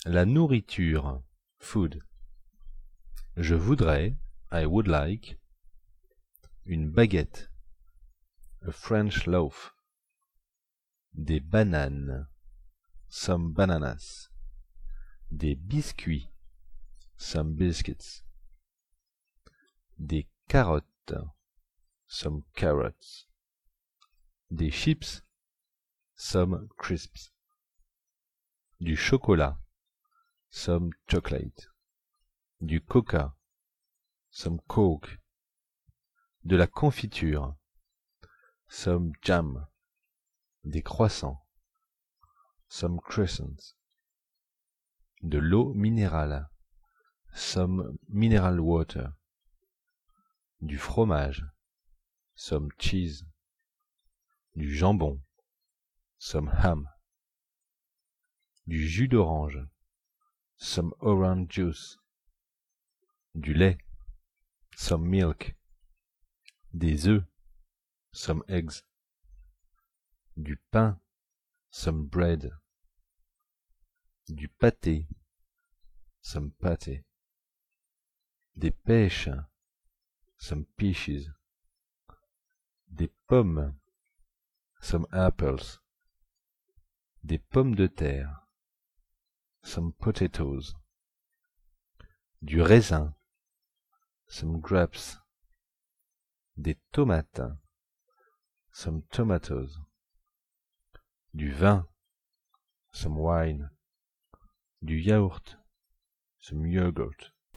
La nourriture, food. Je voudrais, I would like, une baguette, a French loaf. Des bananes, some bananas. Des biscuits, some biscuits. Des carottes, some carrots. Des chips, some crisps. Du chocolat, some chocolate. Du coca, some coke. De la confiture, some jam. Des croissants, some croissants. De l'eau minérale, some mineral water. Du fromage, some cheese. Du jambon, some ham. Du jus d'orange, some orange juice. Du lait, some milk. Des œufs, some eggs. Du pain, some bread. Du pâté, some pâté. Des pêches, some fishes. Des pommes, some apples. Des pommes de terre, some potatoes. Du raisin, some grapes. Des tomates, some tomatoes. Du vin, some wine. Du yaourt, some yogurt.